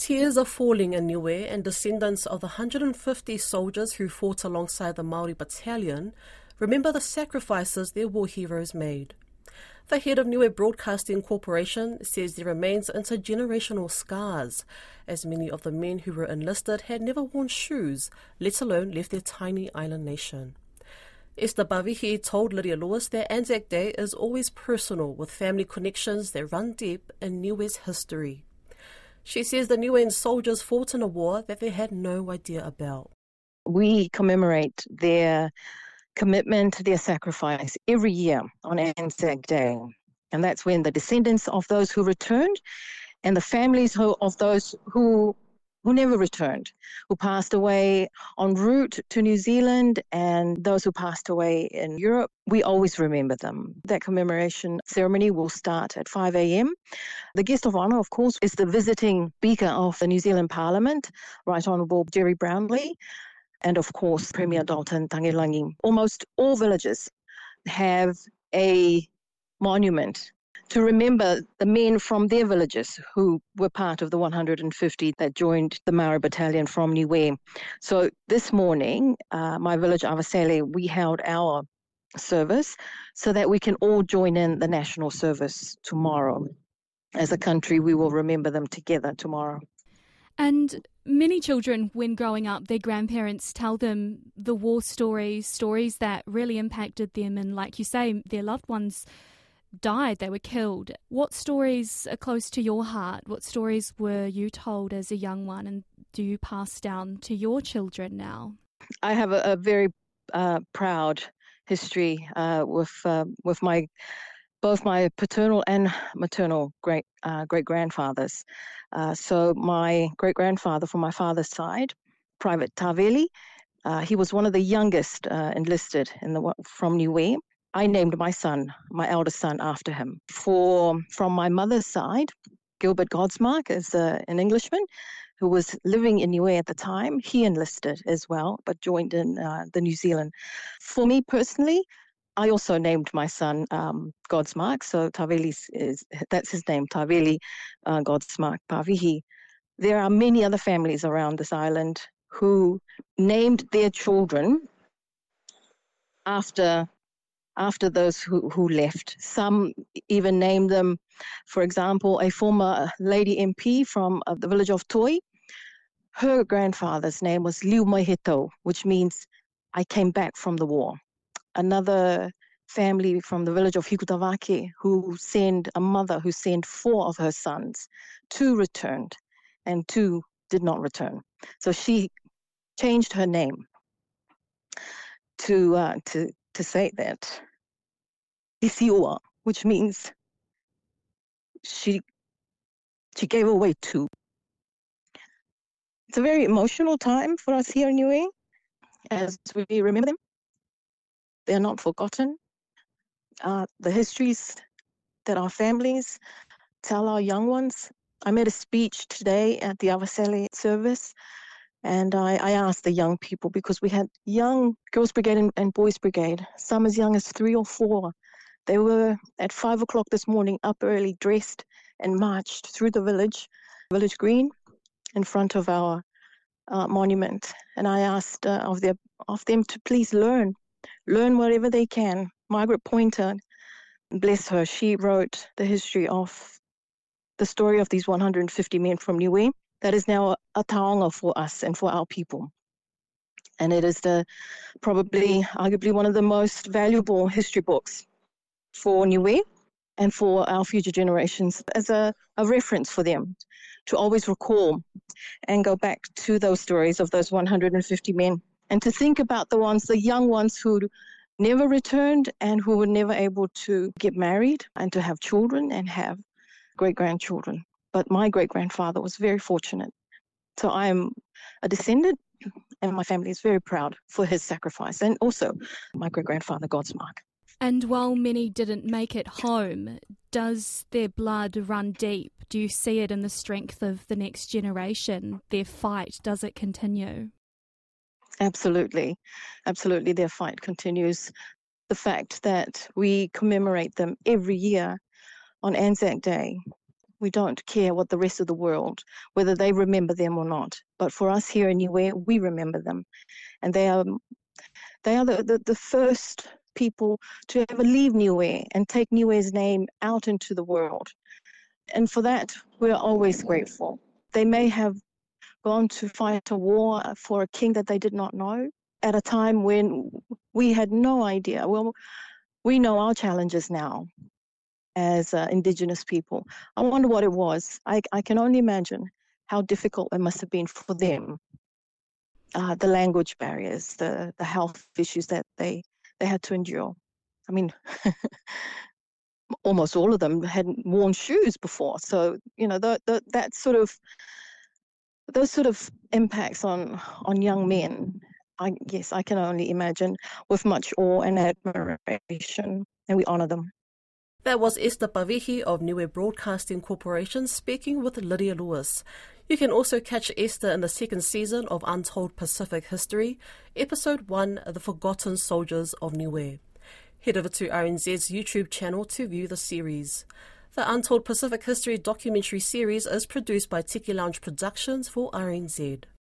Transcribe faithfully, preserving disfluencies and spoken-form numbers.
Tears are falling in Niue, and descendants of the one hundred fifty soldiers who fought alongside the Māori battalion remember the sacrifices their war heroes made. The head of Niue Broadcasting Corporation says there remains intergenerational scars, as many of the men who were enlisted had never worn shoes, let alone left their tiny island nation. Esther Bavihi told Lydia Lewis that Anzac Day is always personal, with family connections that run deep in Niue's history. She says the Niuean soldiers fought in a war that they had no idea about. We commemorate their commitment, their sacrifice every year on Anzac Day. And that's when the descendants of those who returned and the families who, of those who who never returned, who passed away en route to New Zealand, and those who passed away in Europe, we always remember them. That commemoration ceremony will start at five a.m. The guest of honour, of course, is the visiting Speaker of the New Zealand Parliament, Right Honourable Jerry Brownlee, and of course, Premier Dalton Tagelangi. Almost all villages have a monument to remember the men from their villages who were part of the one hundred fifty that joined the Maori Battalion from Niue. So this morning, uh, my village, Avasele, we held our service so that we can all join in the national service tomorrow. As a country, we will remember them together tomorrow. And many children, when growing up, their grandparents tell them the war stories, stories that really impacted them. And like you say, their loved ones died, they were killed. What stories are close to your heart? What stories were you told as a young one, and do you pass down to your children now? I have a, a very uh, proud history uh, with uh, with my both my paternal and maternal great uh, great grandfathers. Uh, so my great grandfather from my father's side, Private Taveli, uh, he was one of the youngest uh, enlisted in the from Niue. I named my son, my eldest son, after him. For from my mother's side, Gilbert Godsmark is uh, an Englishman who was living in Niue at the time. He enlisted as well, but joined in uh, the New Zealand. For me personally, I also named my son um, Godsmark. So Taveli is that's his name, Taveli uh, Godsmark Pavihi. There are many other families around this island who named their children after. after those who, who left. Some even named them, for example, a former lady M P from uh, the village of Toi. Her grandfather's name was Liu Maiheto, which means I came back from the war. Another family from the village of Hikutavake who sent a mother who sent four of her sons. Two returned and two did not return. So she changed her name to uh, to to say that Isiua, which means she she gave away two. It's a very emotional time for us here in Niue as we remember them. They're not forgotten. Uh, the histories that our families tell our young ones. I made a speech today at the Avasele service, and I, I asked the young people, because we had young girls brigade and, and boys brigade, some as young as three or four. They were at five o'clock this morning, up early, dressed and marched through the village, village green, in front of our uh, monument. And I asked uh, of, their, of them to please learn, learn whatever they can. Margaret Pointer, bless her, she wrote the history of the story of these one hundred fifty men from Niue. That is now a, a taonga for us and for our people. And it is the probably, arguably, one of the most valuable history books for Niue and for our future generations, as a, a reference for them to always recall and go back to those stories of those one hundred fifty men, and to think about the ones, the young ones who never returned and who were never able to get married and to have children and have great-grandchildren. But my great-grandfather was very fortunate. So I am a descendant, and my family is very proud for his sacrifice, and also my great-grandfather, Godsmark. And while many didn't make it home, does their blood run deep? Do you see it in the strength of the next generation? Their fight, does it continue? Absolutely. Absolutely, their fight continues. The fact that we commemorate them every year on Anzac Day We don't care what the rest of the world, whether they remember them or not. But for us here in Niue, we remember them. And they are they are the, the, the first people to ever leave Niue and take Niue's name out into the world. And for that, we're always grateful. They may have gone to fight a war for a king that they did not know at a time when we had no idea. Well, we know our challenges now as uh, Indigenous people. I wonder what it was. I, I can only imagine how difficult it must have been for them. Uh, the language barriers, the, the health issues that they, they had to endure. I mean, almost all of them hadn't worn shoes before. So, you know, the, the, that sort of, those sort of impacts on, on young men, I guess I can only imagine with much awe and admiration, and we honour them. That was Esther Pavihi of Niue Broadcasting Corporation speaking with Lydia Lewis. You can also catch Esther in the second season of Untold Pacific History, Episode one, The Forgotten Soldiers of Niue. Head over to R N Z's YouTube channel to view the series. The Untold Pacific History documentary series is produced by Tiki Lounge Productions for R N Z.